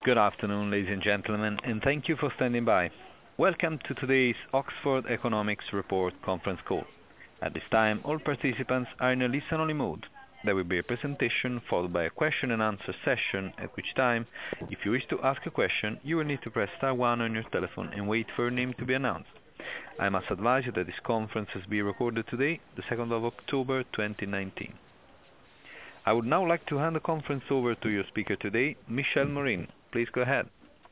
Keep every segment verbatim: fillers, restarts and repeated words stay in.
Good afternoon, ladies and gentlemen, and thank you for standing by. Welcome to today's Oxford Economics Report conference call. At this time, all participants are in a listen-only mode. There will be a presentation followed by a question and answer session, at which time, if you wish to ask a question, you will need to press star one on your telephone and wait for your name to be announced. I must advise you that this conference is being recorded today, the second of October twenty nineteen. I would now like to hand the conference over to your speaker today, Michel Morin. Please go ahead.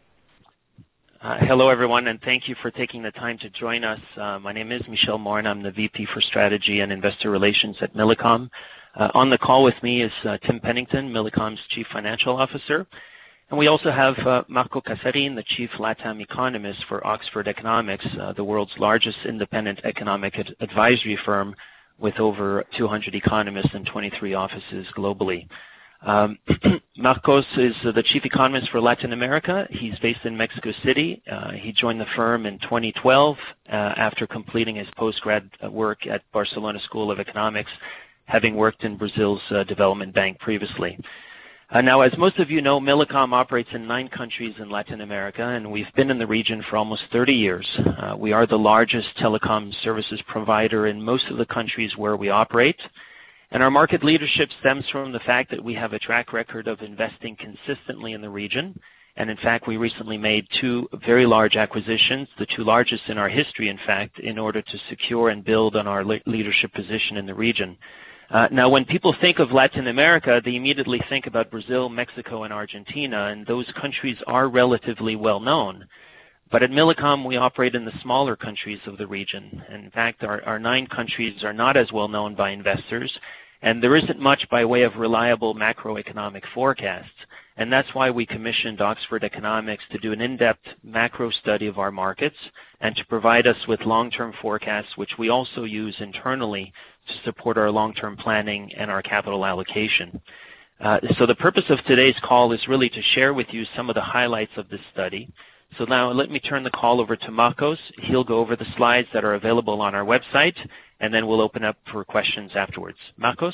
Uh, hello, everyone, and thank you for taking the time to join us. Uh, my name is Michel Morin. I'm the V P for Strategy and Investor Relations at Millicom. Uh, on the call with me is uh, Tim Pennington, Millicom's Chief Financial Officer. And we also have uh, Marco Casarin, the Chief LATAM Economist for Oxford Economics, uh, the world's largest independent economic ad- advisory firm with over two hundred economists and twenty-three offices globally. Um, Marcos is uh, the Chief Economist for Latin America. He's based in Mexico City. Uh, he joined the firm in twenty twelve uh, after completing his postgrad work at Barcelona School of Economics, having worked in Brazil's uh, development bank previously. Uh, now, as most of you know, Millicom operates in nine countries in Latin America, and we've been in the region for almost thirty years. Uh, we are the largest telecom services provider in most of the countries where we operate, and our market leadership stems from the fact that we have a track record of investing consistently in the region. And in fact, we recently made two very large acquisitions, the two largest in our history, in fact, in order to secure and build on our le- leadership position in the region. Uh, now, when people think of Latin America, they immediately think about Brazil, Mexico, and Argentina, and those countries are relatively well known. But at Millicom, we operate in the smaller countries of the region. In fact, our, our nine countries are not as well known by investors, and there isn't much by way of reliable macroeconomic forecasts. And that's why we commissioned Oxford Economics to do an in-depth macro study of our markets and to provide us with long-term forecasts, which we also use internally to support our long-term planning and our capital allocation. Uh, so the purpose of today's call is really to share with you some of the highlights of this study. So now let me turn the call over to Marcos. He'll go over the slides that are available on our website, and then we'll open up for questions afterwards. Marcos?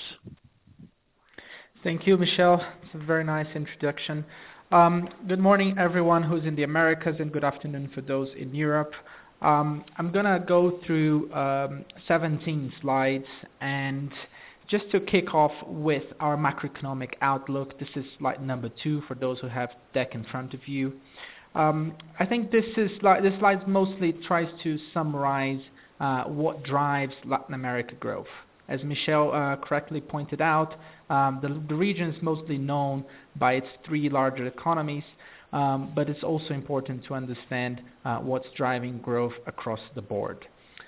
Thank you, Michel. It's a very nice introduction. Um, good morning, everyone who's in the Americas, and good afternoon for those in Europe. Um, I'm going to go through um, seventeen slides, and just to kick off with our macroeconomic outlook, this is slide number two for those who have the deck in front of you. Um, I think this is this slide mostly tries to summarize uh, what drives Latin America growth. As Michel uh, correctly pointed out, um, the, the region is mostly known by its three larger economies, um, but it's also important to understand uh, what's driving growth across the board.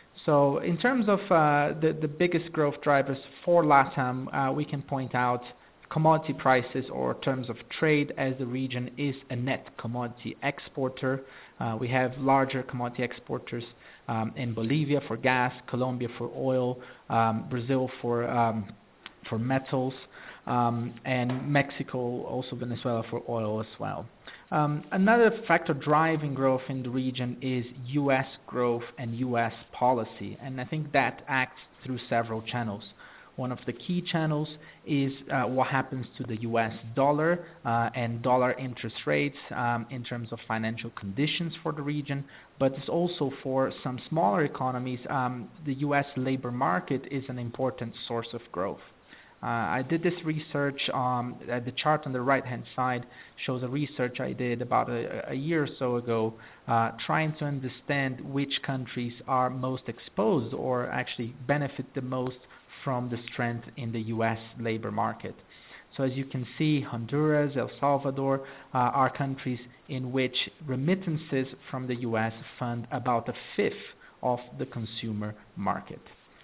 So in terms of uh, the, the biggest growth drivers for LATAM, uh, we can point out commodity prices or terms of trade, as the region is a net commodity exporter. Uh, we have larger commodity exporters um, in Bolivia for gas, Colombia for oil, um, Brazil for um, for metals, um, and Mexico, also Venezuela for oil as well. Um, another factor driving growth in the region is U S growth and U S policy, and I think that acts through several channels. One of the key channels is uh, what happens to the U S dollar uh, and dollar interest rates um, in terms of financial conditions for the region, but it's also for some smaller economies. Um, the U S labor market is an important source of growth. Uh, I did this research, um, uh, the chart on the right-hand side shows a research I did about a, a year or so ago, uh, trying to understand which countries are most exposed or actually benefit the most from the strength in the U S labor market. So as you can see, Honduras, El Salvador uh, are countries in which remittances from the U S fund about a fifth of the consumer market.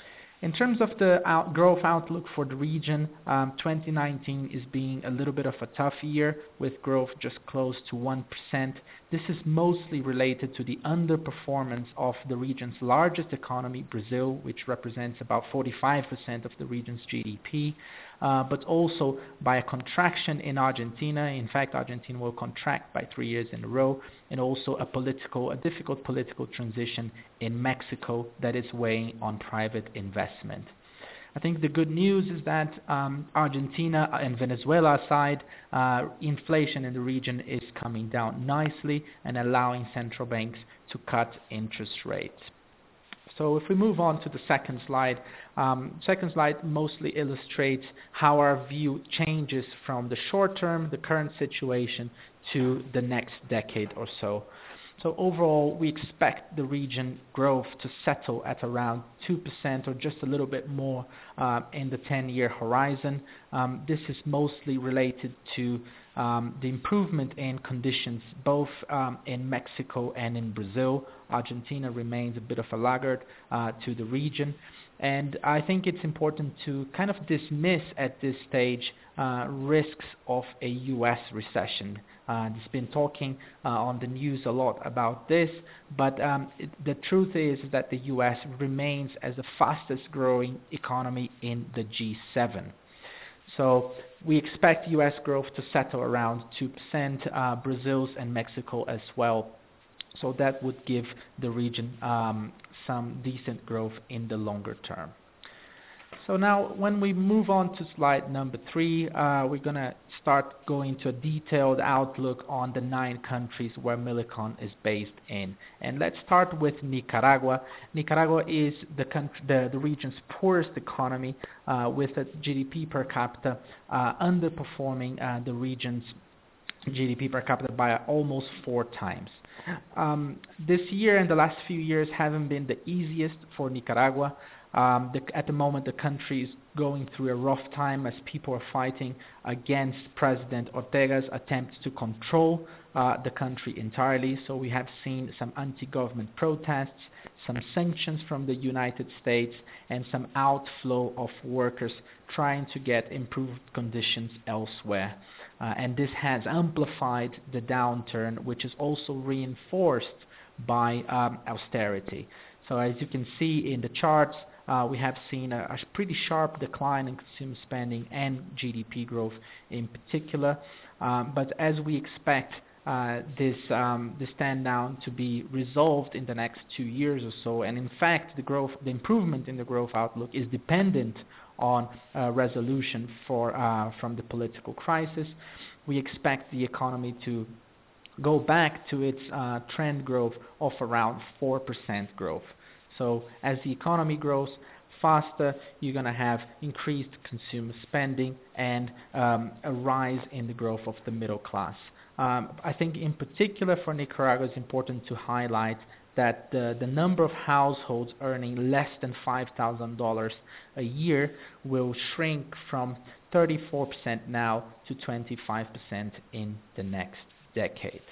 In terms of the out growth outlook for the region, um, twenty nineteen is being a little bit of a tough year with growth just close to one percent. This is mostly related to the underperformance of the region's largest economy, Brazil, which represents about forty-five percent of the region's G D P, uh, but also by a contraction in Argentina. In fact, Argentina will contract by three years in a row, and also a political, a difficult political transition in Mexico that is weighing on private investment. I think the good news is that um, Argentina and Venezuela aside, uh, inflation in the region is coming down nicely and allowing central banks to cut interest rates. So if we move on to the second slide, um, second slide mostly illustrates how our view changes from the short term, the current situation, to the next decade or so. So overall, we expect the region growth to settle at around two percent or just a little bit more uh, in the ten-year horizon. Um, this is mostly related to um, the improvement in conditions both um, in Mexico and in Brazil. Argentina remains a bit of a laggard uh, to the region. And I think it's important to kind of dismiss at this stage uh, risks of a U S recession. Uh, there's been talking uh, on the news a lot about this, but um, it, the truth is that the U S remains as the fastest growing economy in the G seven. So we expect U S growth to settle around two percent, uh, Brazil's and Mexico as well. So that would give the region um, some decent growth in the longer term. So now when we move on to slide number three, uh, we're going to start going to a detailed outlook on the nine countries where Millicom is based in. And let's start with Nicaragua. Nicaragua is the, country, the, the region's poorest economy uh, with a G D P per capita uh, underperforming uh, the region's G D P per capita by almost four times. Um, this year and the last few years haven't been the easiest for Nicaragua. Um, the, at the moment, the country is going through a rough time as people are fighting against President Ortega's attempts to control uh, the country entirely. So we have seen some anti-government protests, some sanctions from the United States, and some outflow of workers trying to get improved conditions elsewhere. Uh, and this has amplified the downturn, which is also reinforced by um, austerity. So as you can see in the charts, uh, we have seen a, a pretty sharp decline in consumer spending and G D P growth in particular. Um, but as we expect uh, this um, this stand down to be resolved in the next two years or so, and in fact the growth, the improvement in the growth outlook is dependent on uh, resolution for uh, from the political crisis. We expect the economy to go back to its uh, trend growth of around four percent growth. So as the economy grows faster, you're going to have increased consumer spending and um, a rise in the growth of the middle class. Um, I think in particular for Nicaragua it's important to highlight that the, the number of households earning less than five thousand dollars a year will shrink from thirty-four percent now to twenty-five percent in the next decade.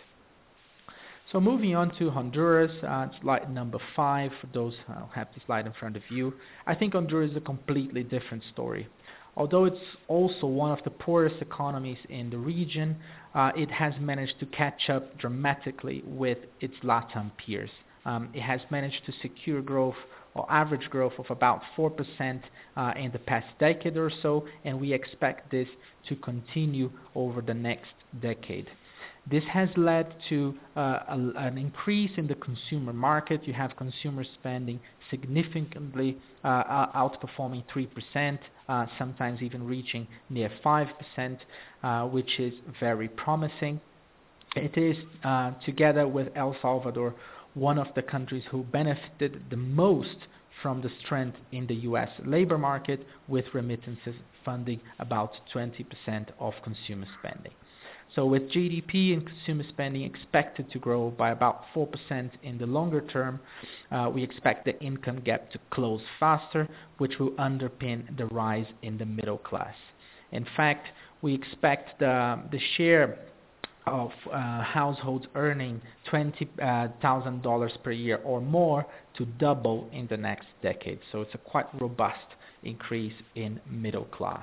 So moving on to Honduras, uh, slide number five, for those who have the slide in front of you. I think Honduras is a completely different story. Although it's also one of the poorest economies in the region, uh, it has managed to catch up dramatically with its LATAM peers. Um, it has managed to secure growth or average growth of about four percent uh, in the past decade or so, and we expect this to continue over the next decade. This has led to uh, a, an increase in the consumer market. You have consumer spending significantly uh, outperforming three percent, uh, sometimes even reaching near five percent, uh, which is very promising. It is, uh, together with El Salvador, one of the countries who benefited the most from the strength in the U S labor market, with remittances funding about twenty percent of consumer spending. So with G D P and consumer spending expected to grow by about four percent in the longer term, uh, we expect the income gap to close faster, which will underpin the rise in the middle class. In fact, we expect the, the share of uh, households earning twenty thousand dollars per year or more to double in the next decade. So it's a quite robust increase in middle class.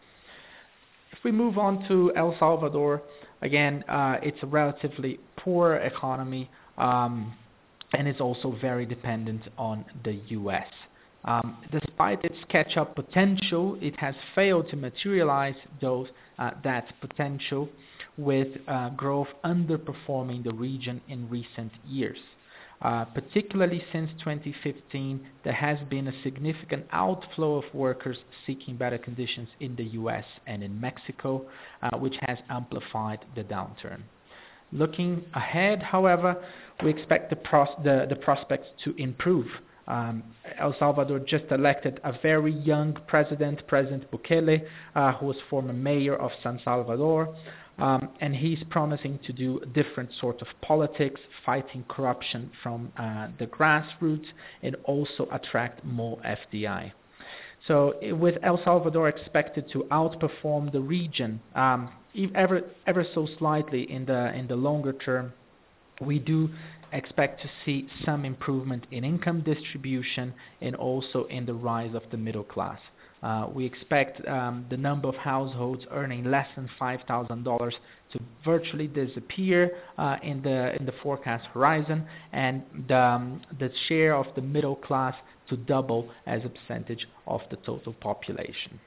If we move on to El Salvador, again, uh, it's a relatively poor economy, um, and it's also very dependent on the U S. Um, despite its catch-up potential, it has failed to materialize those, uh, that potential, with uh, growth underperforming the region in recent years. Uh, particularly since twenty fifteen, there has been a significant outflow of workers seeking better conditions in the U S and in Mexico, uh, which has amplified the downturn. Looking ahead, however, we expect the, pros- the, the prospects to improve. Um, El Salvador just elected a very young president, President Bukele, uh, who was former mayor of San Salvador. Um, and he's promising to do a different sort of politics, fighting corruption from uh, the grassroots, and also attract more F D I. So with El Salvador expected to outperform the region um, ever ever so slightly in the in the longer term, we do expect to see some improvement in income distribution and also in the rise of the middle class. Uh, we expect um, the number of households earning less than five thousand dollars to virtually disappear uh, in the in the forecast horizon, and the, um, the share of the middle class to double as a percentage of the total population.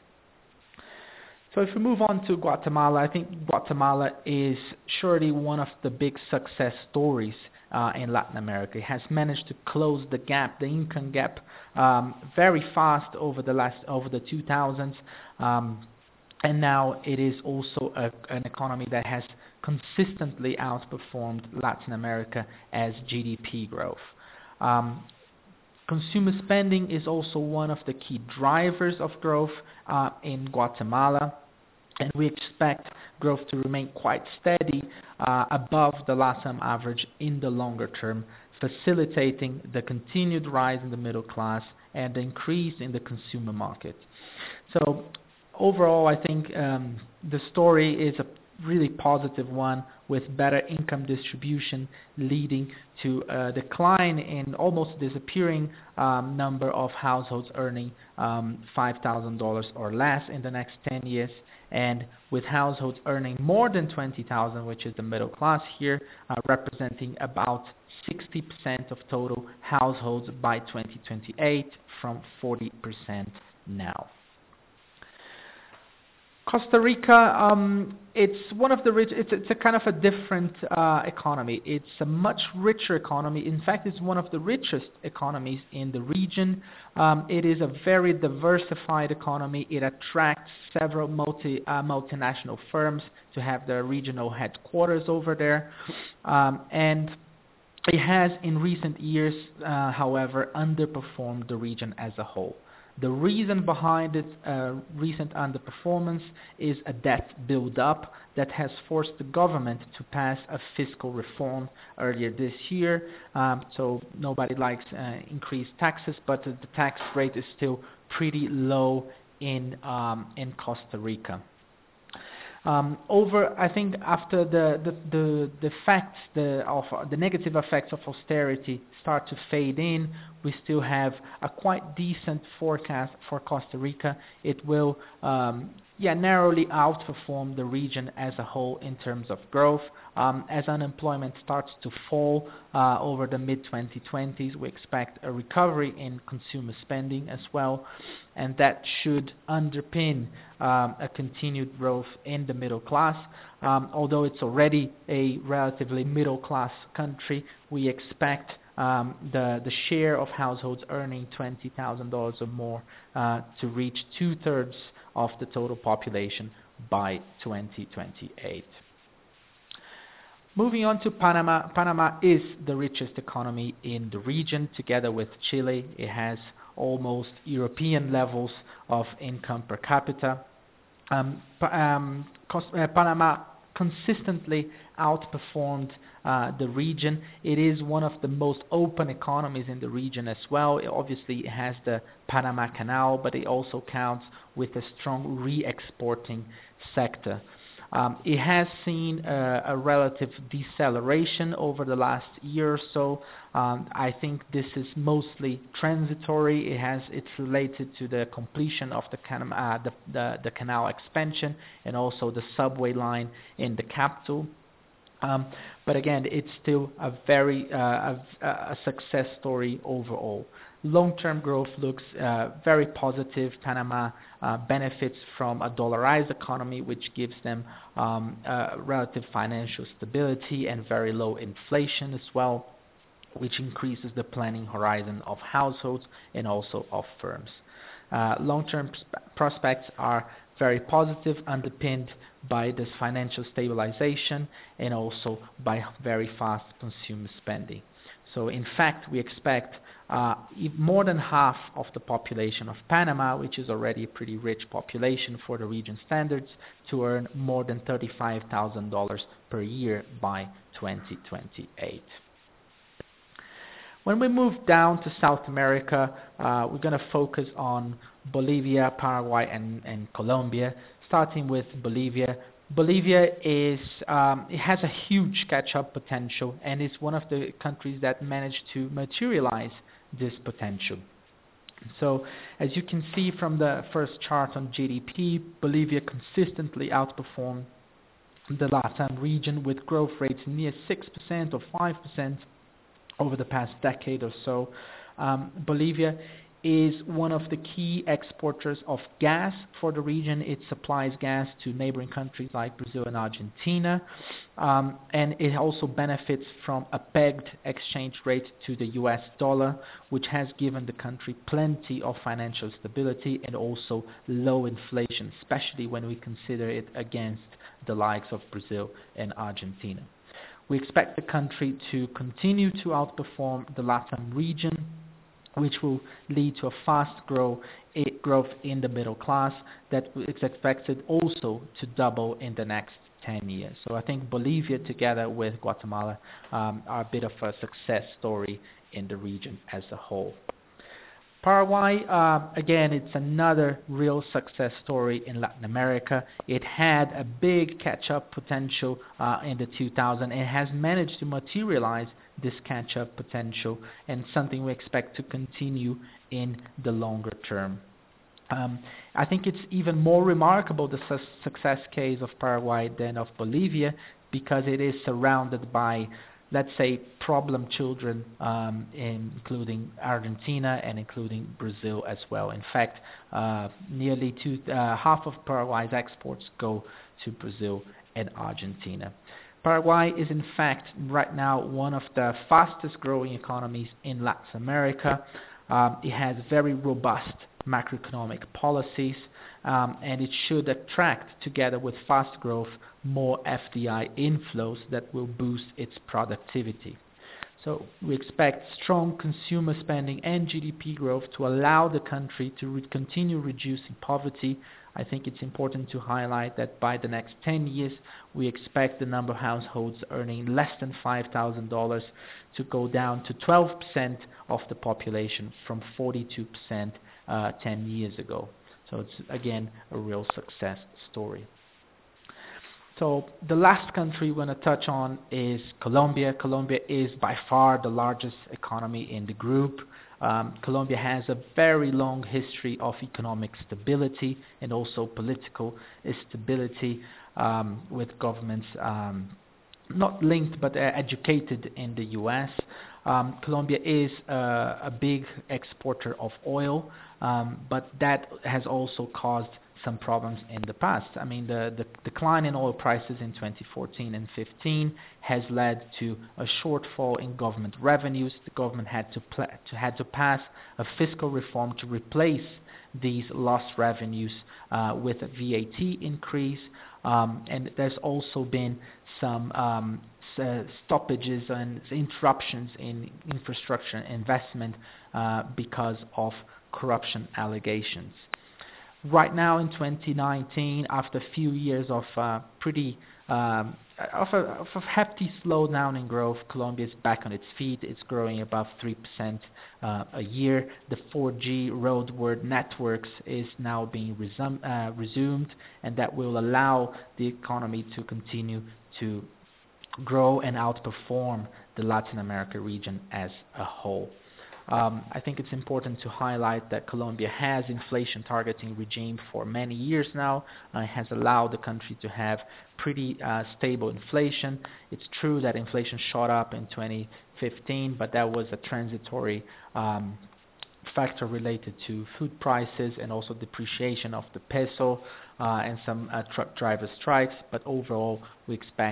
So if we move on to Guatemala, I think Guatemala is surely one of the big success stories uh, in Latin America. It has managed to close the gap, the income gap, um, very fast over the last over the two thousands, um, and now it is also a, an economy that has consistently outperformed Latin America as G D P growth. Um, Consumer spending is also one of the key drivers of growth uh, in Guatemala, and we expect growth to remain quite steady uh, above the LATAM average in the longer term, facilitating the continued rise in the middle class and the increase in the consumer market. So overall, I think um, the story is a really positive one, with better income distribution leading to a decline in almost disappearing um, number of households earning um, five thousand dollars or less in the next ten years, and with households earning more than twenty thousand dollars, which is the middle class here, uh, representing about sixty percent of total households by twenty twenty-eight from forty percent now. Costa Rica, um, it's one of the rich. It's, it's a kind of a different uh, economy. It's a much richer economy. In fact, it's one of the richest economies in the region. Um, it is a very diversified economy. It attracts several multi uh, multinational firms to have their regional headquarters over there, um, and it has, in recent years, uh, however, underperformed the region as a whole. The reason behind its uh, recent underperformance is a debt build-up that has forced the government to pass a fiscal reform earlier this year. Um, so nobody likes uh, increased taxes, but the tax rate is still pretty low in um, in Costa Rica. Um, over, I think, after the the the, the effects, the of the negative effects of austerity start to fade in, we still have a quite decent forecast for Costa Rica. It will, um, yeah, narrowly outperform the region as a whole in terms of growth. Um, as unemployment starts to fall uh, over the mid twenty twenties, we expect a recovery in consumer spending as well, and that should underpin um, a continued growth in the middle class. Um, although it's already a relatively middle class country, we expect um, the the share of households earning twenty thousand dollars or more uh, to reach two thirds of the total population by twenty twenty-eight. Moving on to Panama. Panama is the richest economy in the region. Together with Chile, it has almost European levels of income per capita. Um, um, cost, uh, Panama consistently outperformed uh, the region. It is one of the most open economies in the region as well. It obviously, it has the Panama Canal, but it also counts with a strong re-exporting sector. Um, it has seen a, a relative deceleration over the last year or so. Um, I think this is mostly transitory. It has it's related to the completion of the, can, uh, the, the, the canal expansion and also the subway line in the capital. Um, but again, it's still a very uh, a, a success story overall. Long-term growth looks uh, very positive. Panama uh, benefits from a dollarized economy, which gives them um, uh, relative financial stability and very low inflation as well. which increases the planning horizon of households and also of firms. Uh, long-term prospects are very positive, underpinned by this financial stabilization and also by very fast consumer spending. So in fact, we expect uh, more than half of the population of Panama, which is already a pretty rich population for the region standards, to earn more than thirty-five thousand dollars per year by twenty twenty-eight. When we move down to South America, uh, we're going to focus on Bolivia, Paraguay, and, and Colombia. Starting with Bolivia. Bolivia is um, it has a huge catch-up potential, and is one of the countries that managed to materialize this potential. So, as you can see from the first chart on G D P, Bolivia consistently outperformed the LATAM region with growth rates near six percent or five percent over the past decade or so. Um, Bolivia is one of the key exporters of gas for the region. It supplies gas to neighboring countries like Brazil and Argentina, um, and it also benefits from a pegged exchange rate to the U S dollar, which has given the country plenty of financial stability and also low inflation, especially when we consider it against the likes of Brazil and Argentina. We expect the country to continue to outperform the LATAM region, which will lead to a fast grow, growth in the middle class that is expected also to double in the next ten years. So I think Bolivia, together with Guatemala, um, are a bit of a success story in the region as a whole. Paraguay, uh, again, it's another real success story in Latin America. It had a big catch-up potential uh, in the two thousands. It has managed to materialize this catch-up potential, and something we expect to continue in the longer term. Um, I think it's even more remarkable, the su- success case of Paraguay than of Bolivia, because it is surrounded by, let's say, problem children, um, including Argentina and including Brazil as well. In fact, uh, nearly two, uh, half of Paraguay's exports go to Brazil and Argentina. Paraguay is in fact right now one of the fastest growing economies in Latin America. Um, it has very robust macroeconomic policies, um, and it should attract, together with fast growth, more F D I inflows that will boost its productivity. So we expect strong consumer spending and G D P growth to allow the country to re- continue reducing poverty. I think it's important to highlight that by the next ten years, we expect the number of households earning less than five thousand dollars to go down to twelve percent of the population from forty-two percent uh, ten years ago. So it's, again, a real success story. So the last country we're going to touch on is Colombia. Colombia is by far the largest economy in the group. Um, Colombia has a very long history of economic stability and also political stability, um, with governments um, not linked but uh, educated in the U S. Um, Colombia is uh, a big exporter of oil, um, but that has also caused some problems in the past. I mean, the, the decline in oil prices in twenty fourteen and fifteen has led to a shortfall in government revenues. The government had to, pl- to had to pass a fiscal reform to replace these lost revenues uh, with a V A T increase, um, and there's also been some um, s- stoppages and interruptions in infrastructure investment uh, because of corruption allegations. Right now in twenty nineteen, after a few years of uh, pretty um, of, a, of a hefty slowdown in growth, Colombia is back on its feet. It's growing above three percent uh, a year. The four G roadward networks is now being resum- uh, resumed, and that will allow the economy to continue to grow and outperform the Latin America region as a whole. Um, I think it's important to highlight that Colombia has inflation targeting regime for many years now. Uh, it has allowed the country to have pretty uh, stable inflation. It's true that inflation shot up in twenty fifteen, but that was a transitory um, factor related to food prices and also depreciation of the peso uh, and some uh, truck driver strikes. But overall, we expect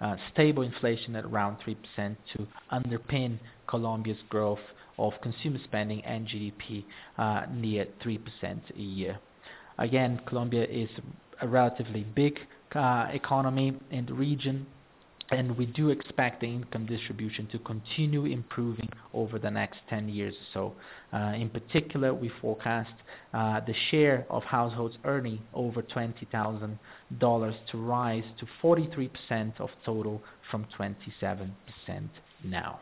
uh, stable inflation at around three percent to underpin Colombia's growth of consumer spending and G D P uh, near three percent a year. Again, Colombia is a relatively big uh, economy in the region, and we do expect the income distribution to continue improving over the next ten years or so. Uh, in particular, we forecast uh, the share of households earning over twenty thousand dollars to rise to forty-three percent of total from twenty-seven percent now.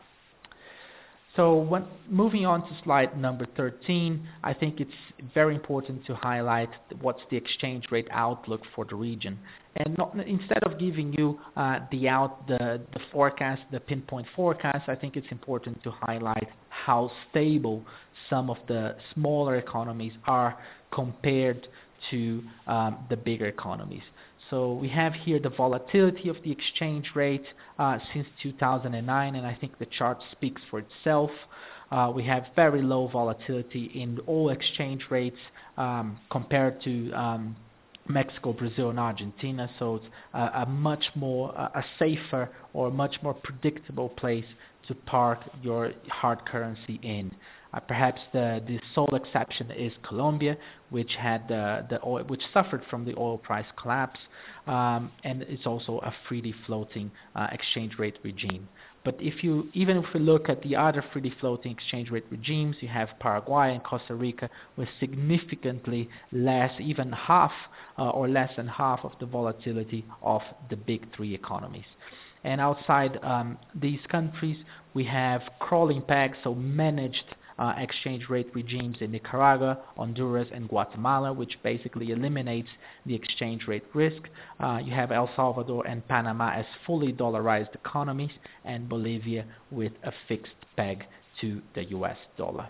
So when moving on to slide number thirteen, I think it's very important to highlight what's the exchange rate outlook for the region. And not, instead of giving you uh, the out the, the forecast, the pinpoint forecast, I think it's important to highlight how stable some of the smaller economies are compared to um, the bigger economies. So we have here the volatility of the exchange rate uh, since two thousand nine, and I think the chart speaks for itself. Uh, we have very low volatility in all exchange rates um, compared to um, Mexico, Brazil, and Argentina. So it's a, a much more, a, a safer or much more predictable place to park your hard currency in. Uh, perhaps the, the sole exception is Colombia, which had uh, the oil, which suffered from the oil price collapse, um, and it's also a freely floating uh, exchange rate regime. But if you, even if we look at the other freely floating exchange rate regimes, you have Paraguay and Costa Rica with significantly less, even half uh, or less than half of the volatility of the big three economies. And outside um, these countries, we have crawling pegs, so managed uh, exchange rate regimes in Nicaragua, Honduras, and Guatemala, which basically eliminates the exchange rate risk. Uh, you have El Salvador and Panama as fully dollarized economies, and Bolivia with a fixed peg to the U S dollar.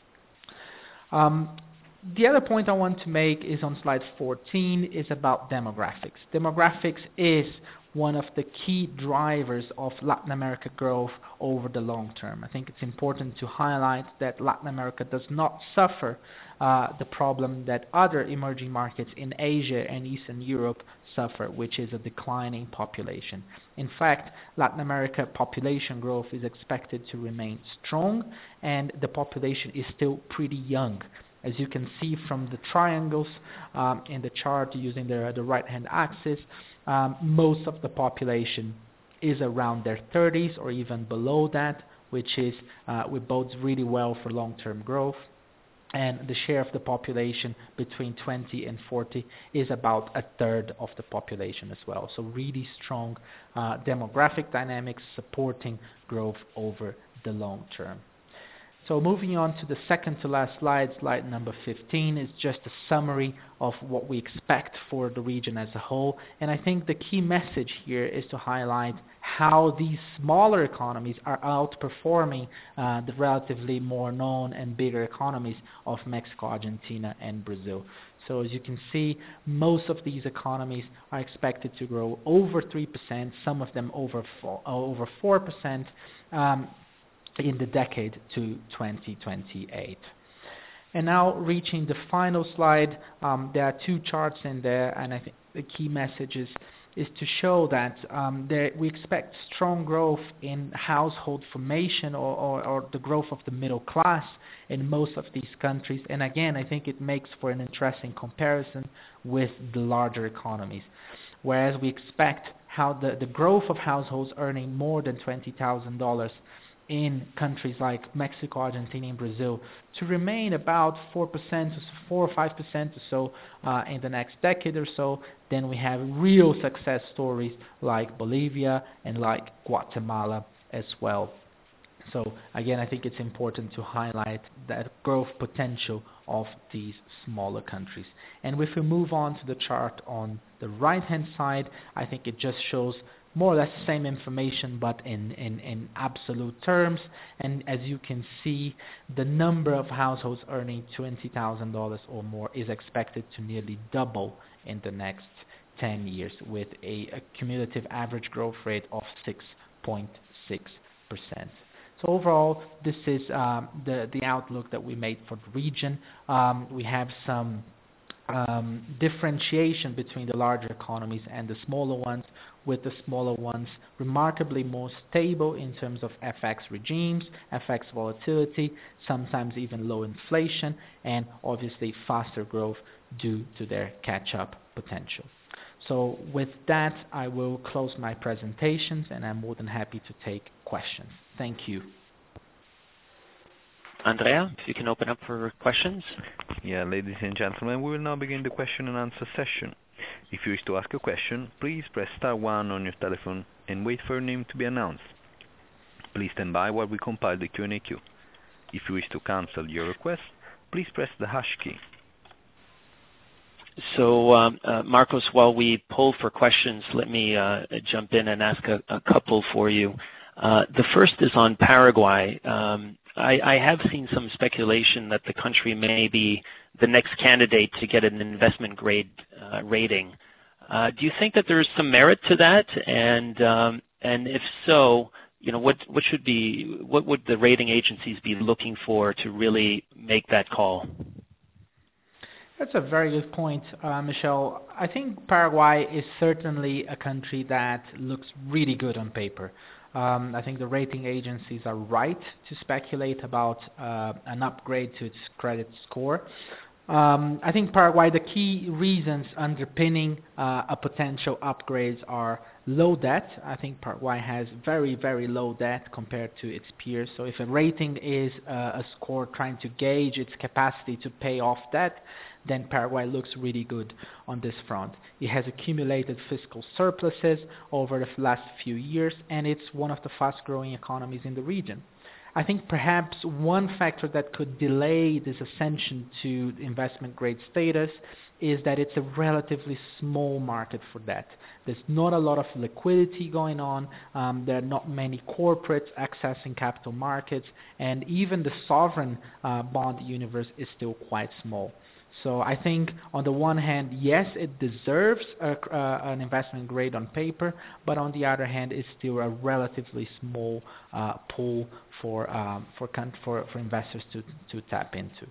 Um, The other point I want to make is on slide fourteen is about demographics. Demographics is one of the key drivers of Latin America growth over the long term. I think it's important to highlight that Latin America does not suffer uh, the problem that other emerging markets in Asia and Eastern Europe suffer, which is a declining population. In fact, Latin America population growth is expected to remain strong, and the population is still pretty young. As you can see from the triangles um, in the chart using the, the right-hand axis, um, most of the population is around their thirties or even below that, which is uh, which bodes really well for long-term growth. And the share of the population between twenty and forty is about a third of the population as well. So really strong uh, demographic dynamics supporting growth over the long term. So moving on to the second to last slide, slide number fifteen, is just a summary of what we expect for the region as a whole. And I think the key message here is to highlight how these smaller economies are outperforming uh, the relatively more known and bigger economies of Mexico, Argentina, and Brazil. So as you can see, most of these economies are expected to grow over three percent, some of them over four, over four percent. Um, in the decade to twenty twenty-eight. And now reaching the final slide, um, there are two charts in there, and I think the key message is, is to show that um, there, we expect strong growth in household formation or, or, or the growth of the middle class in most of these countries. And again, I think it makes for an interesting comparison with the larger economies. Whereas we expect how the, the growth of households earning more than twenty thousand dollars in countries like Mexico, Argentina, and Brazil to remain about four percent, four or five percent or so uh, in the next decade or so. Then we have real success stories like Bolivia and like Guatemala as well. So again, I think it's important to highlight that growth potential of these smaller countries. And if we move on to the chart on the right-hand side, I think it just shows more or less the same information, but in, in, in absolute terms. And as you can see, the number of households earning twenty thousand dollars or more is expected to nearly double in the next ten years, with a, a cumulative average growth rate of six point six percent. So overall, this is um, the, the outlook that we made for the region. Um, we have some um, differentiation between the larger economies and the smaller ones, with the smaller ones remarkably more stable in terms of F X regimes, F X volatility, sometimes even low inflation, and obviously faster growth due to their catch-up potential. So with that, I will close my presentations, and I'm more than happy to take questions. Thank you. Andrea, if you can open up for questions. Yeah, ladies and gentlemen, we will now begin the question and answer session. If you wish to ask a question, please press star one on your telephone and wait for your name to be announced. Please stand by while we compile the Q and A queue. If you wish to cancel your request, please press the hash key. So, um, uh, Marcos, while we poll for questions, let me uh, jump in and ask a, a couple for you. Uh, the first is on Paraguay. Um, I, I have seen some speculation that the country may be the next candidate to get an investment grade uh, rating. Uh, do you think that there is some merit to that? And um, and if so, you know, what what should be what would the rating agencies be looking for to really make that call? That's a very good point, uh, Michel. I think Paraguay is certainly a country that looks really good on paper. Um, I think the rating agencies are right to speculate about uh, an upgrade to its credit score. Um, I think Paraguay, the key reasons underpinning uh, a potential upgrades are low debt. I think Paraguay has very, very low debt compared to its peers. So if a rating is uh, a score trying to gauge its capacity to pay off debt, then Paraguay looks really good on this front. It has accumulated fiscal surpluses over the last few years, and it's one of the fast-growing economies in the region. I think perhaps one factor that could delay this ascension to investment grade status is that it's a relatively small market for debt. There's not a lot of liquidity going on. Um, there are not many corporates accessing capital markets, and even the sovereign uh, bond universe is still quite small. So I think on the one hand, yes, it deserves a, uh, an investment grade on paper, but on the other hand, it's still a relatively small uh, pool for, um, for, for for investors to to tap into.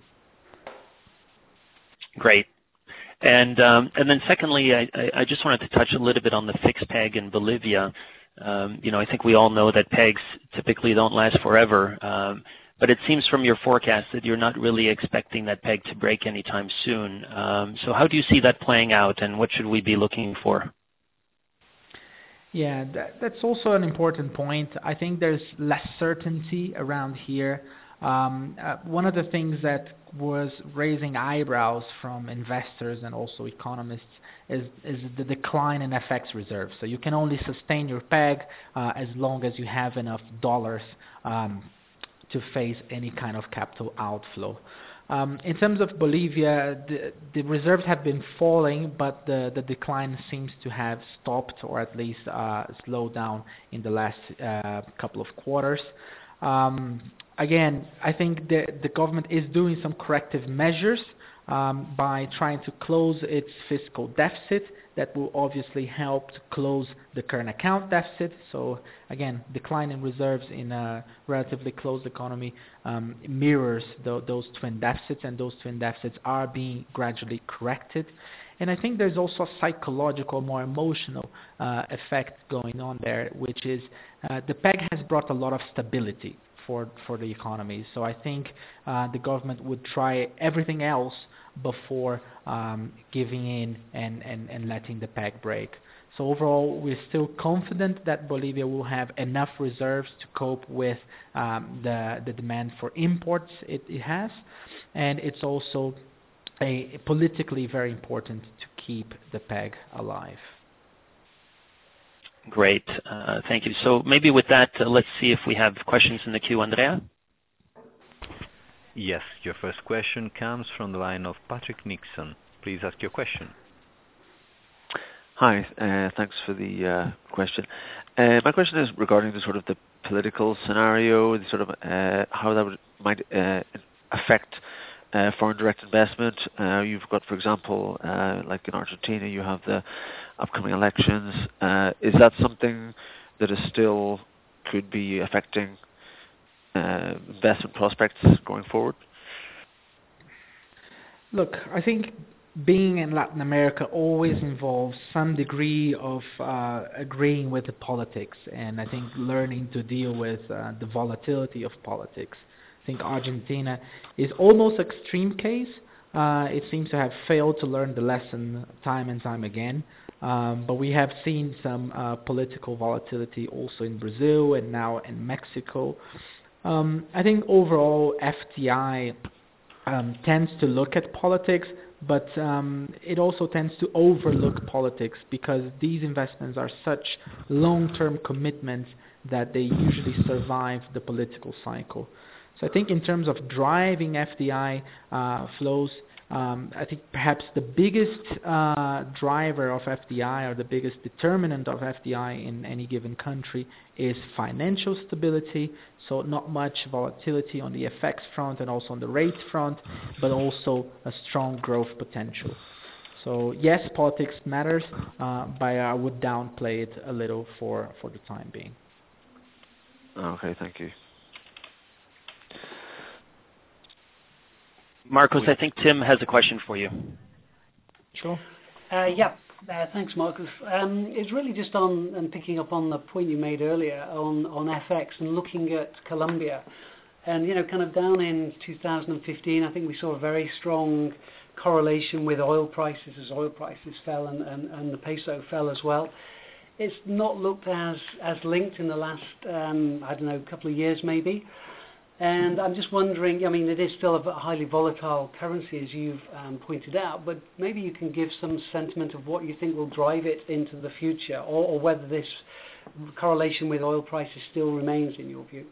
Great. And um, and then secondly, I, I just wanted to touch a little bit on the fixed peg in Bolivia. Um, you know, I think we all know that pegs typically don't last forever. Um, But it seems from your forecast that you're not really expecting that peg to break anytime soon. Um, so how do you see that playing out, and what should we be looking for? Yeah, that, that's also an important point. I think there's less certainty around here. Um, uh, one of the things that was raising eyebrows from investors and also economists is, is the decline in F X reserves. So you can only sustain your peg uh, as long as you have enough dollars um, to face any kind of capital outflow. Um, in terms of Bolivia, the, the reserves have been falling, but the, the decline seems to have stopped or at least uh, slowed down in the last uh, couple of quarters. Um, again, I think the, the government is doing some corrective measures um, by trying to close its fiscal deficit. That will obviously help to close the current account deficit. So again, decline in reserves in a relatively closed economy um, mirrors the, those twin deficits, and those twin deficits are being gradually corrected. And I think there's also a psychological, more emotional uh, effect going on there, which is uh, the peg has brought a lot of stability for for the economy. So I think uh, the government would try everything else before um, giving in and, and, and letting the peg break. So overall, we're still confident that Bolivia will have enough reserves to cope with um, the, the demand for imports it, it has. And it's also a, politically very important to keep the peg alive. Great. Uh, thank you. So maybe with that, uh, let's see if we have questions in the queue, Andrea. Yes, your first question comes from the line of Patrick Nixon. Please ask your question. Hi, uh, thanks for the uh, question. Uh, my question is regarding the sort of the political scenario, the sort of uh, how that would, might uh, affect uh, foreign direct investment. Uh, you've got, for example, uh, like in Argentina, you have the upcoming elections. Uh, is that something that is still could be affecting uh, investment prospects going forward? Look, I think being in Latin America always involves some degree of uh, agreeing with the politics, and I think learning to deal with uh, the volatility of politics. I think Argentina is almost extreme case. Uh, it seems to have failed to learn the lesson time and time again. Um, but we have seen some uh, political volatility also in Brazil and now in Mexico. Um, I think overall F D I um, tends to look at politics, but um, it also tends to overlook politics because these investments are such long-term commitments that they usually survive the political cycle. So I think in terms of driving F D I uh, flows, um, I think perhaps the biggest uh, driver of F D I or the biggest determinant of F D I in any given country is financial stability. So not much volatility on the F X front and also on the rate front, but also a strong growth potential. So yes, politics matters, uh, but I would downplay it a little for, for the time being. Okay, thank you. Marcos, I think Tim has a question for you. Sure. Uh, yeah, uh, thanks, Marcus. Um, it's really just on and picking up on the point you made earlier on, on F X and looking at Colombia. And, you know, kind of down in two thousand fifteen, I think we saw a very strong correlation with oil prices as oil prices fell and, and, and the peso fell as well. It's not looked as, as linked in the last, um, I don't know, couple of years maybe. And I'm just wondering, I mean, it is still a highly volatile currency, as you've um, pointed out, but maybe you can give some sentiment of what you think will drive it into the future, or, or whether this correlation with oil prices still remains in your view.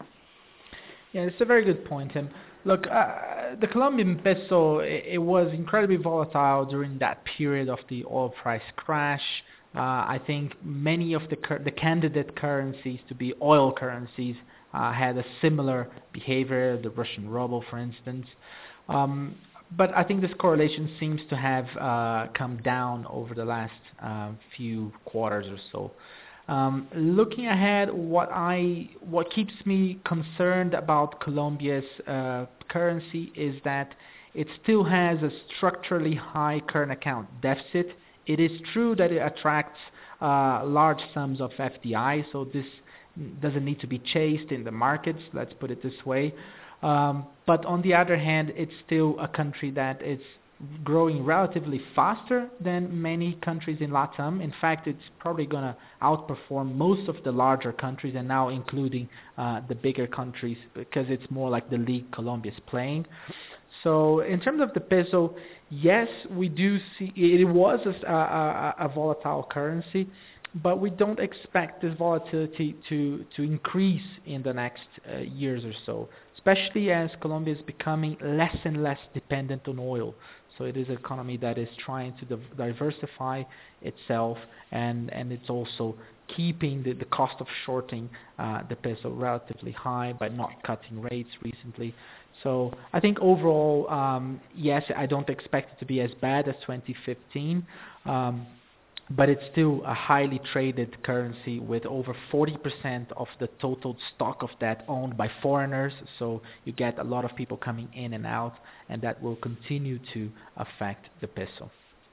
Yeah, it's a very good point, Tim. Look, uh, the Colombian peso, it, it was incredibly volatile during that period of the oil price crash. Uh, I think many of the cur- the candidate currencies to be oil currencies uh, had a similar behavior, the Russian ruble, for instance. Um, but I think this correlation seems to have uh, come down over the last uh, few quarters or so. Um, looking ahead, what I what keeps me concerned about Colombia's uh, currency is that it still has a structurally high current account deficit. It is true that it attracts uh, large sums of F D I, so this doesn't need to be chased in the markets, let's put it this way. Um, but on the other hand, it's still a country that is growing relatively faster than many countries in LATAM. In fact, it's probably going to outperform most of the larger countries, and now including uh, the bigger countries, because it's more like the league Colombia is playing. So in terms of the peso, yes, we do see it was a, a, a volatile currency, but we don't expect this volatility to, to increase in the next uh, years or so, especially as Colombia is becoming less and less dependent on oil. So it is an economy that is trying to div- diversify itself, and, and it's also keeping the, the cost of shorting uh, the peso relatively high by not cutting rates recently. So I think overall, um, yes, I don't expect it to be as bad as twenty fifteen, um, but it's still a highly traded currency with over forty percent of the total stock of that owned by foreigners. So you get a lot of people coming in and out, and that will continue to affect the peso.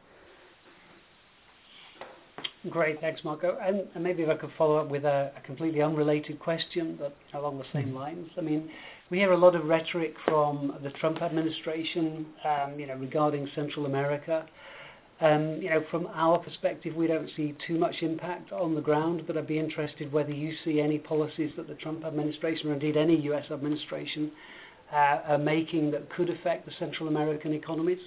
Great, thanks, Marco. And, and maybe if I could follow up with a, a completely unrelated question, but along the same lines. I mean, we hear a lot of rhetoric from the Trump administration, um, you know, regarding Central America. Um, you know, from our perspective, we don't see too much impact on the ground, but I'd be interested whether you see any policies that the Trump administration, or indeed any U S administration, uh, are making that could affect the Central American economies.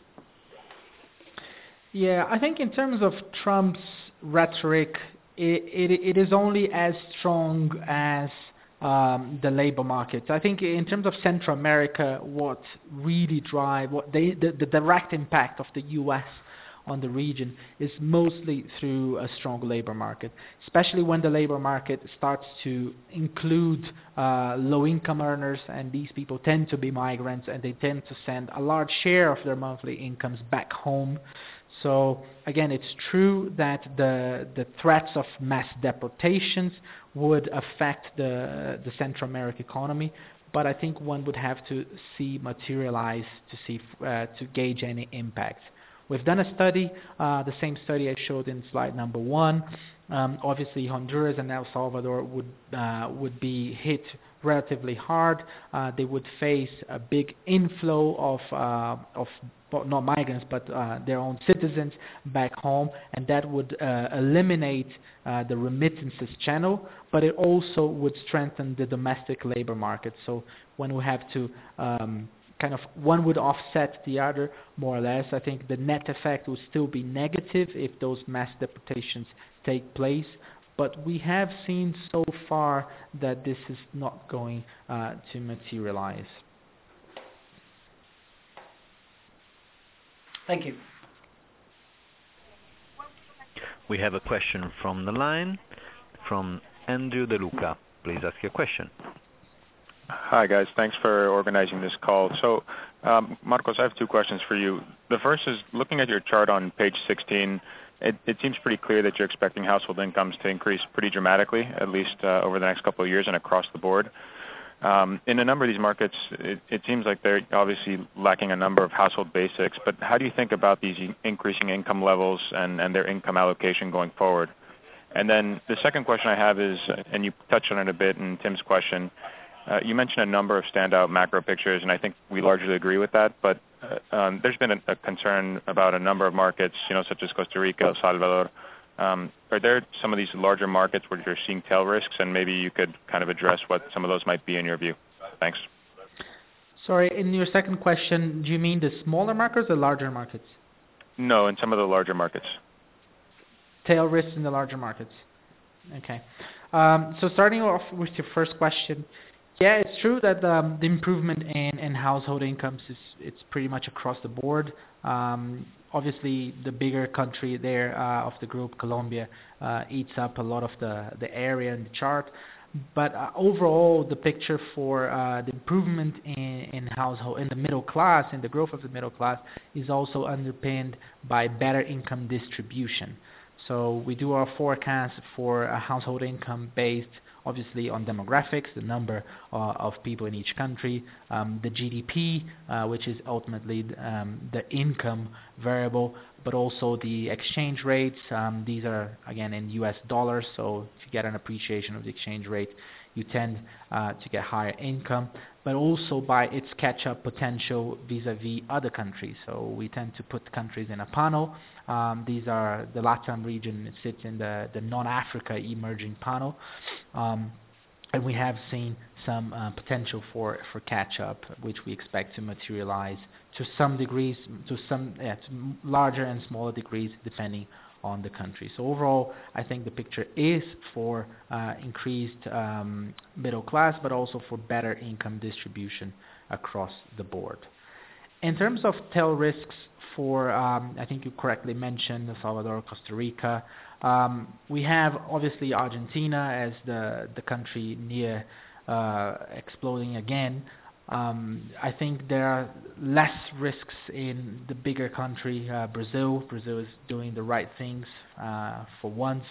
Yeah, I think in terms of Trump's rhetoric, it, it, it is only as strong as um, the labor market. I think in terms of Central America, what really drive, what they, the, the direct impact of the U S on the region is mostly through a strong labor market, especially when the labor market starts to include uh, low-income earners, and these people tend to be migrants, and they tend to send a large share of their monthly incomes back home. So again, it's true that the the threats of mass deportations would affect the the Central American economy, but I think one would have to see materialize to see uh, to gauge any impact. we've done a study, uh, the same study I showed in slide number one. Um, obviously, Honduras and El Salvador would uh, would be hit relatively hard. Uh, they would face a big inflow of uh, of not migrants but uh, their own citizens back home, and that would uh, eliminate uh, the remittances channel, but it also would strengthen the domestic labor market. So when we have to um, kind of one would offset the other more or less, I think the net effect will still be negative if those mass deportations take place. But we have seen so far that this is not going uh, to materialize. Thank you. We have a question from the line from Andrew De Luca. Please ask your question. Hi, guys. Thanks for organizing this call. So, um, Marcos, I have two questions for you. The first is, looking at your chart on page sixteen, it, it seems pretty clear that you're expecting household incomes to increase pretty dramatically, at least uh, over the next couple of years and across the board. Um, in a number of these markets, it, it seems like they're obviously lacking a number of household basics, but how do you think about these increasing income levels and, and their income allocation going forward? And then the second question I have is, and you touched on it a bit in Tim's question, uh, you mentioned a number of standout macro pictures, and I think we largely agree with that, but uh, um, there's been a, a concern about a number of markets, you know, such as Costa Rica, El Salvador. Um, are there some of these larger markets where you're seeing tail risks, and maybe you could kind of address what some of those might be in your view? Thanks. Sorry, in your second question, do you mean the smaller markets or larger markets? No, in some of the larger markets. Tail risks in the larger markets. Okay. Um, so starting off with your first question, yeah, it's true that um, the improvement in, in household incomes is it's pretty much across the board. Um, obviously, the bigger country there uh, of the group, Colombia, uh, eats up a lot of the, the area in the chart. But uh, overall, the picture for uh, the improvement in, in household, in the middle class, in the growth of the middle class, is also underpinned by better income distribution. So we do our forecast for a household income based obviously on demographics, the number uh, of people in each country, um, the G D P, uh, which is ultimately um, the income variable, but also the exchange rates. Um, these are, again, in U S dollars, so if you get an appreciation of the exchange rate, you tend uh, to get higher income, but also by its catch-up potential vis-a-vis other countries. So we tend to put countries in a panel. Um, these are the LATAM region, it sits in the, the non-Africa emerging panel. Um, and we have seen some uh, potential for, for catch-up, which we expect to materialize to some degrees, to some yeah, to larger and smaller degrees, depending on the country. So overall, I think the picture is for uh, increased um, middle class, but also for better income distribution across the board. In terms of tail risks for, um, I think you correctly mentioned El Salvador, Costa Rica. Um, we have obviously Argentina as the, the country near uh, exploding again. Um, I think there are less risks in the bigger country, uh, Brazil. Brazil is doing the right things uh, for once.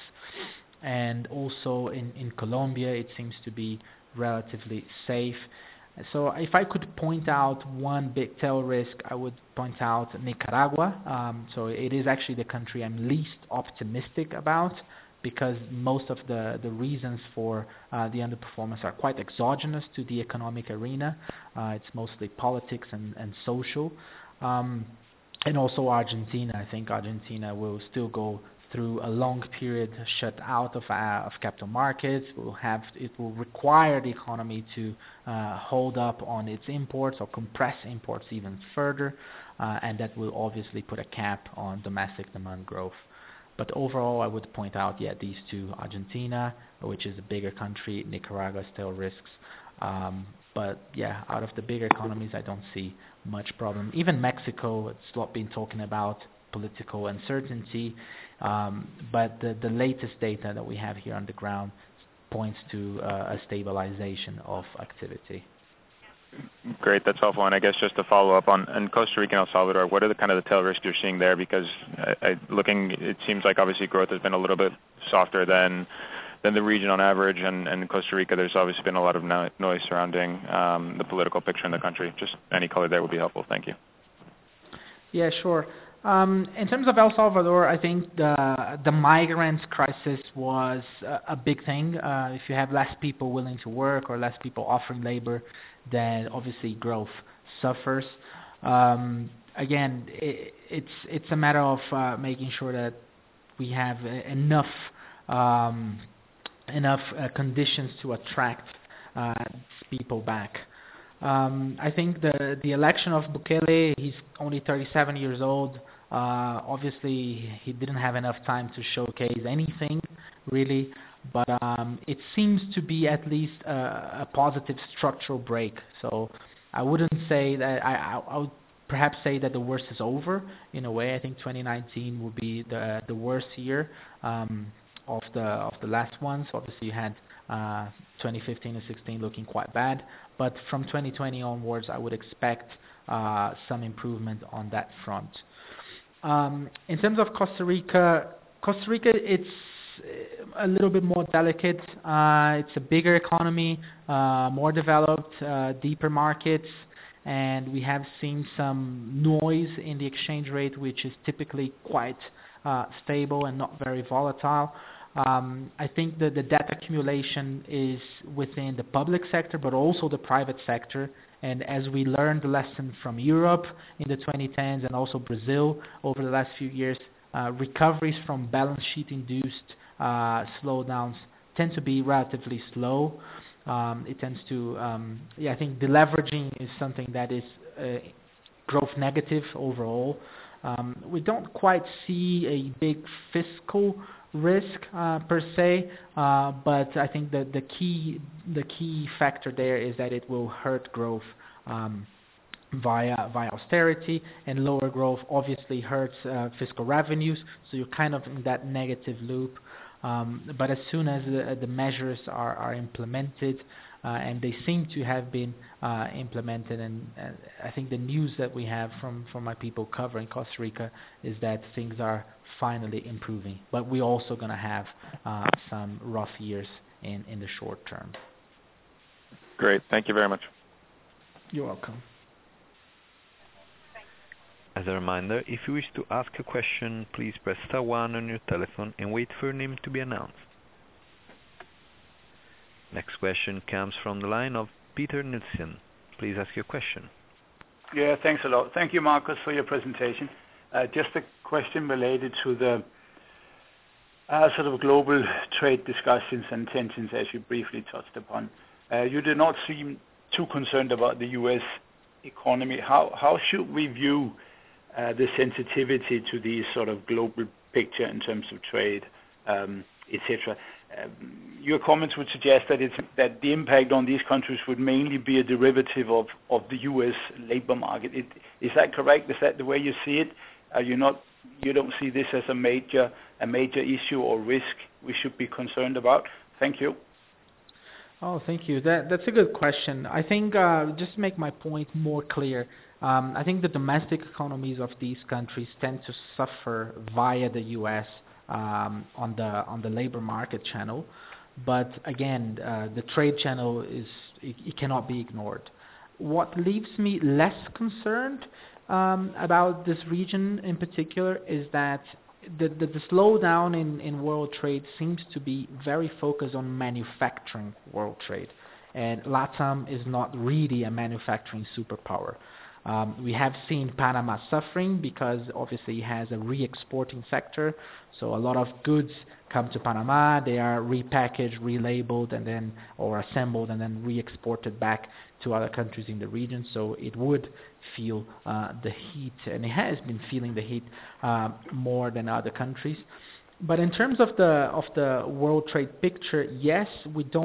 And also in, in Colombia, it seems to be relatively safe. So if I could point out one big tail risk, I would point out Nicaragua. Um, so it is actually the country I'm least optimistic about, because most of the, the reasons for uh, the underperformance are quite exogenous to the economic arena. Uh, it's mostly politics and, and social. Um, and also Argentina. I think Argentina will still go through a long period shut out of, uh, of capital markets. Will have, it will require the economy to uh, hold up on its imports or compress imports even further, uh, and that will obviously put a cap on domestic demand growth. But overall, I would point out, yeah, these two, Argentina, which is a bigger country, Nicaragua still risks. Um, but yeah, out of the bigger economies, I don't see much problem. Even Mexico, it's a lot been talking about political uncertainty, um, but the, the latest data that we have here on the ground points to uh, a stabilization of activity. Great, that's helpful. And I guess just to follow up on, on Costa Rica and El Salvador, what are the kind of the tail risks you're seeing there? Because I, I, looking, it seems like obviously growth has been a little bit softer than than the region on average, and, and in Costa Rica there's obviously been a lot of no, noise surrounding um, the political picture in the country. Just any color there would be helpful. Thank you. Yeah, sure. Um, in terms of El Salvador, I think the the migrant crisis was a, a big thing. Uh, if you have less people willing to work or less people offering labor, then obviously growth suffers. Um, again, it, it's it's a matter of uh, making sure that we have enough um, enough uh, conditions to attract uh, people back. Um, I think the the election of Bukele, he's only thirty-seven years old. Uh, obviously, he didn't have enough time to showcase anything, really. But um, it seems to be at least a, a positive structural break. So I wouldn't say that I, I, I would perhaps say that the worst is over. In a way, I think twenty nineteen will be the the worst year um, of the of the last ones. Obviously, you had uh, twenty fifteen and sixteen looking quite bad. But from twenty twenty onwards, I would expect uh, some improvement on that front. Um, in terms of Costa Rica, Costa Rica, it's a little bit more delicate. Uh, it's a bigger economy, uh, more developed, uh, deeper markets, and we have seen some noise in the exchange rate, which is typically quite uh, stable and not very volatile. Um, I think that the debt accumulation is within the public sector, but also the private sector. And as we learned the lesson from Europe in the twenty tens and also Brazil over the last few years, uh, recoveries from balance sheet induced uh, slowdowns tend to be relatively slow. Um, it tends to, um, yeah, I think deleveraging is something that is uh, growth negative overall. Um, we don't quite see a big fiscal risk uh, per se, uh, but I think that the key the key factor there is that it will hurt growth um, via via austerity, and lower growth obviously hurts uh, fiscal revenues. So you're kind of in that negative loop. Um, but as soon as the, the measures are, are implemented, uh, and they seem to have been uh, implemented, and uh, I think the news that we have from, from my people covering Costa Rica is that things are finally improving. But we're also going to have uh, some rough years in, in the short term. Great. Thank you very much. You're welcome. As a reminder, if you wish to ask a question, please press star one on your telephone and wait for your name to be announced. Next question comes from the line of Peter Nielsen. Please ask your question. Yeah, thanks a lot. Thank you, Marcus, for your presentation. Uh, just a question related to the uh, sort of global trade discussions and tensions, as you briefly touched upon. Uh, you did not seem too concerned about the U S economy. How how should we view Uh, the sensitivity to the sort of global picture in terms of trade, um, et cetera. Um, your comments would suggest that it's that the impact on these countries would mainly be a derivative of, of the U S labor market. It, is that correct? Is that the way you see it? Are you not you don't see this as a major a major issue or risk we should be concerned about? Thank you. Oh, thank you. That that's a good question. I think uh, just to make my point more clear. Um, I think the domestic economies of these countries tend to suffer via the U S um, on the on the labor market channel, but again, uh, the trade channel is it, it cannot be ignored. What leaves me less concerned um, about this region in particular is that the the, the slowdown in, in world trade seems to be very focused on manufacturing world trade, and LATAM is not really a manufacturing superpower. Um, we have seen Panama suffering because obviously it has a re-exporting sector. So a lot of goods come to Panama, they are repackaged, relabeled, and then or assembled and then re-exported back to other countries in the region. So it would feel uh, the heat, and it has been feeling the heat uh, more than other countries. But in terms of the of the world trade picture, yes, we don't.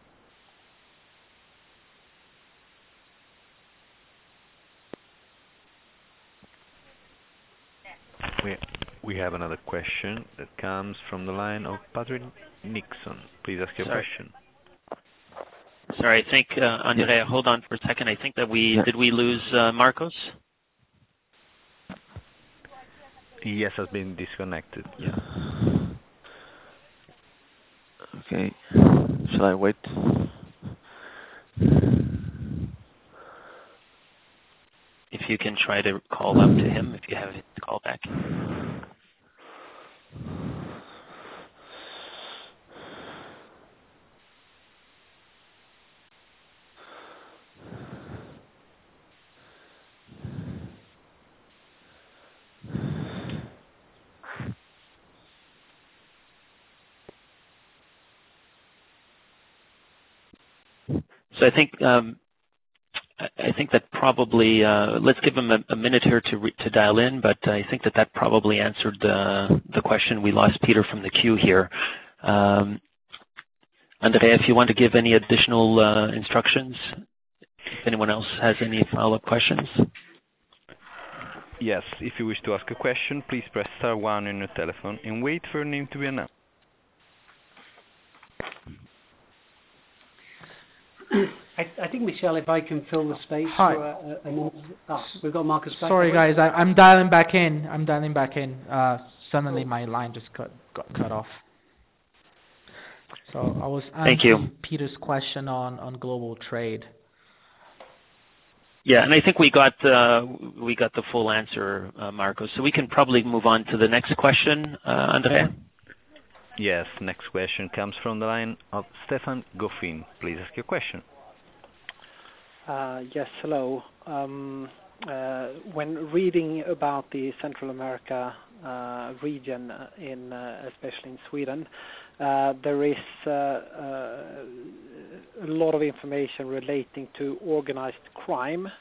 We, we have another question that comes from the line of Patrick Nixon. Please ask your Sorry. question. Sorry, I think, uh, Andrea, yeah. hold on for a second. I think that we, yeah. did we lose uh, Marcos? Yes, has been disconnected. Yeah. Okay. Shall I wait? If you can try to call up to him if you have his call back. So I think um, I think that probably uh, let's give him a, a minute here to re- to dial in. But I think that that probably answered uh, the question. We lost Peter from the queue here. Um, Andrea, if you want to give any additional uh, instructions, if anyone else has any follow-up questions. Yes, if you wish to ask a question, please press star one on your telephone and wait for your name to be announced. I, I think, Michelle, if I can fill the space Hi. for a, a, a minute. Oh, we've got Marcus back. Sorry, guys, I, I'm dialing back in. I'm dialing back in. Uh, suddenly, Oh. my line just cut got cut off. So I was Thank you. answering Peter's question on, on global trade. Yeah, and I think we got uh, we got the full answer, uh, Marco. So we can probably move on to the next question, uh, Andrea. Yes, next question comes from the line of Stefan Goffin. Please ask your question. Uh, yes, hello. Um, uh, when reading about the Central America uh, region, in uh, especially in Sweden, uh, there is uh, uh, a lot of information relating to organized crime.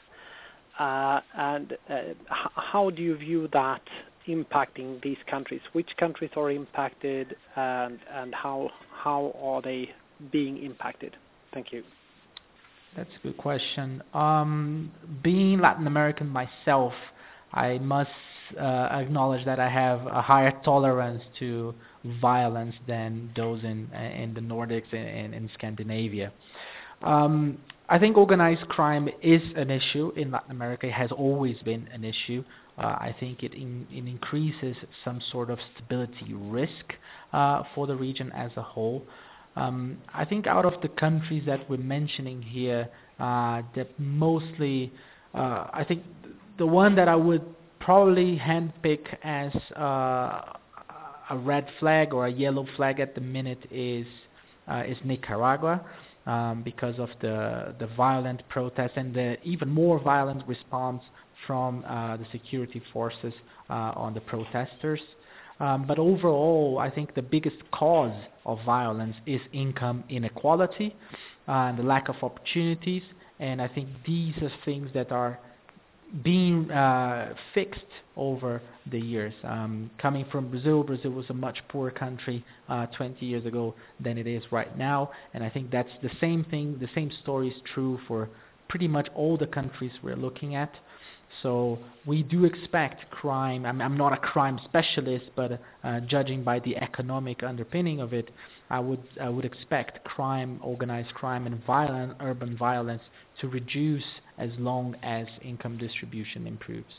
Uh, and uh, h- how do you view that impacting these countries? Which countries are impacted, and and how how are they being impacted? Thank you. That's a good question. Um, being Latin American myself, I must uh, acknowledge that I have a higher tolerance to violence than those in in the Nordics and in Scandinavia. Um, I think organized crime is an issue in Latin America. It has always been an issue. Uh, I think it, in, it increases some sort of stability risk uh, for the region as a whole. Um, I think out of the countries that we're mentioning here, uh, that mostly, uh, I think the one that I would probably handpick as uh, a red flag or a yellow flag at the minute is uh, is Nicaragua. Um, because of the the violent protests and the even more violent response from uh, the security forces uh, on the protesters. Um, but overall, I think the biggest cause of violence is income inequality uh, and the lack of opportunities. And I think these are things that are being uh, fixed over the years. Um, coming from Brazil, Brazil was a much poorer country uh, twenty years ago than it is right now, and I think that's the same thing, the same story is true for pretty much all the countries we're looking at. So we do expect crime, I'm, I'm not a crime specialist, but uh, judging by the economic underpinning of it, I would I would expect crime, organized crime and violent urban violence to reduce as long as income distribution improves.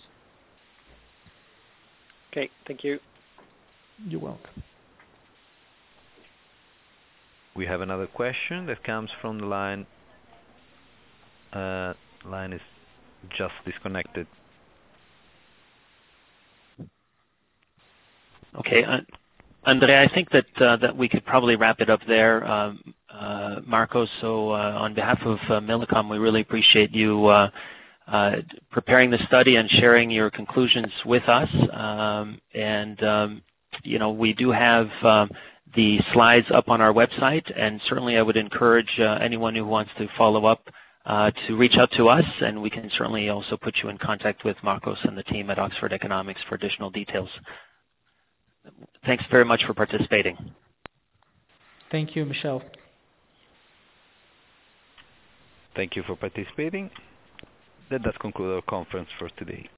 Okay, thank you. You're welcome. We have another question that comes from the line. Uh, line is just disconnected. Okay, uh, Andrea, I think that uh, that we could probably wrap it up there, um, uh, Marco. So uh, on behalf of uh, Millicom, we really appreciate you uh, uh, preparing the study and sharing your conclusions with us. Um, and um, you know, we do have um, the slides up on our website, and certainly I would encourage uh, anyone who wants to follow up Uh, to reach out to us, and we can certainly also put you in contact with Marcos and the team at Oxford Economics for additional details. Thanks very much for participating. Thank you, Michelle. Thank you for participating. That does conclude our conference for today.